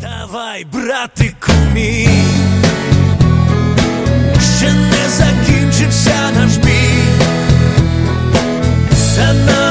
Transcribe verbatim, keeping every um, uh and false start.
Давай, братику мій, ще не закінчився наш бій. За нами